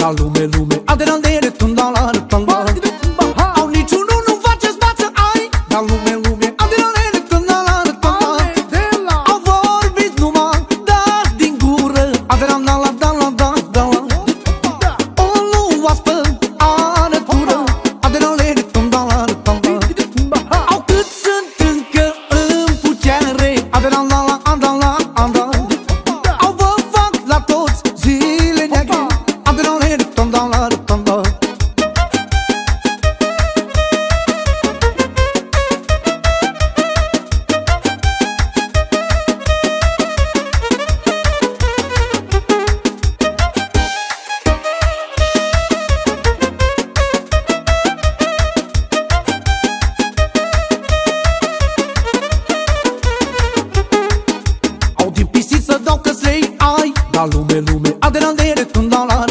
Da lume, lume, aderandere, tundalare, tundalare. Au niciunul nu faceți față, ai. Da lume, lume, aderandere, tundalare, tundalare. Au vorbit numai, dați din gură, aderandala, dala, da, dala. O nu oaspăt, are tură, aderandere, tundalare, tundalare. Au cât sunt încă în putere, aderandala, andala, andala. Au vă fac la toți zile neagre, aderandere, tundalare, tundalare. Au din pisici să dau căsrei, ai. Da lume, lume, aderandere, tundalare.